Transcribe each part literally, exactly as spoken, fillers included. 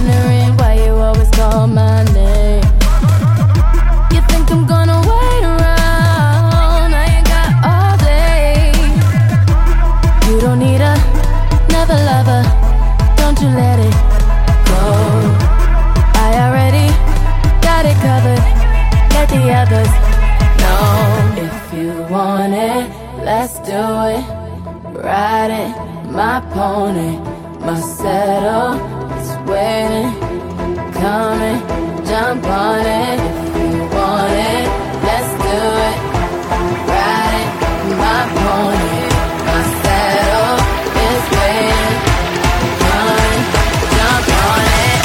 wondering why you always call my name. You think I'm gonna wait around? I ain't got all day. You don't need a, another lover, don't you let it go. I already got it covered, let the others know. If you want it, let's do it. Ride it, my pony, my saddle is waiting, coming, jump on it. If you want it, let's do it. Ride it, my pony, my saddle is waiting, coming, jump on it.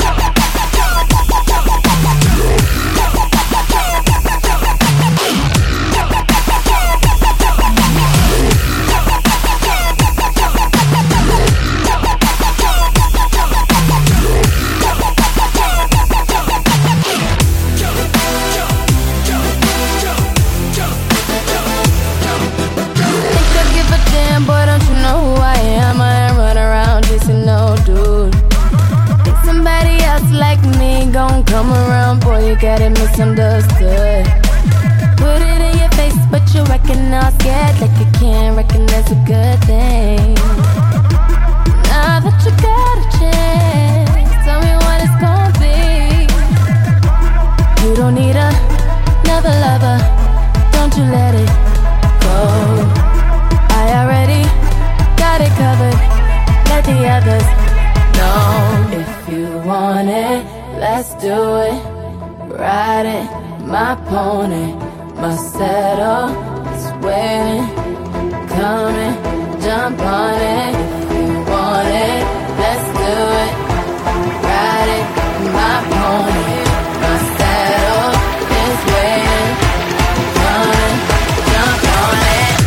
Come around, boy, you got it misunderstood. Put it in your face, but you reckon I'm scared, like you can't recognize a good thing. Now that you got a chance, tell me what it's gonna be. You don't need a, another lover, don't you let it go. I already got it covered, let the others know. If you want it, let's do it. Ride it, my pony, my saddle is waiting, coming, jump on it. If you want it, let's do it. Ride it, my pony, my saddle is waiting, coming, jump on it.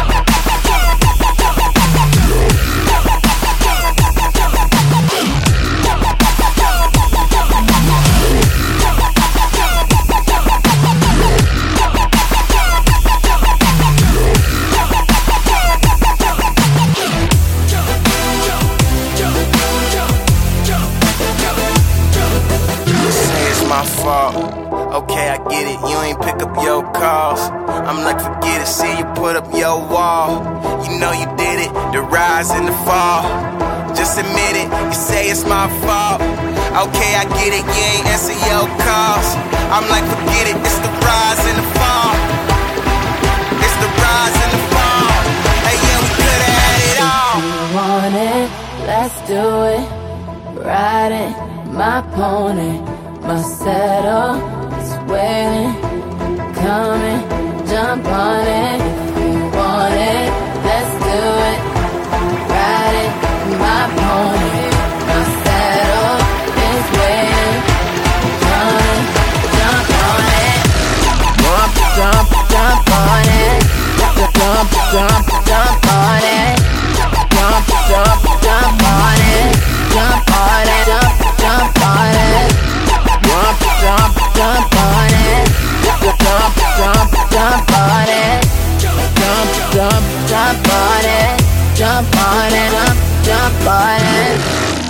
Okay, I get it, you ain't pick up your calls. I'm like, forget it, see you put up your wall. You know you did it, the rise and the fall. Just admit it, you say it's my fault. Okay, I get it, you ain't answer your calls. I'm like, forget it, it's the rise and the fall. It's the rise and the fall. Hey, yeah, we could've had it all. If you want it, let's do it. Ride it, my pony, my saddle is waiting, coming, jump on it. If you want it, let's do it. Ride it, my pony, my saddle is waiting, coming, jump on it. Jump, jump, jump on it. Jump, jump, jump on it. Jump, jump, jump on it. Jump on it, jump, jump on it. Jump, jump, jump on it. Jump, jump, jump on it. Jump, jump, jump on it. Jump on it, jump, jump on it.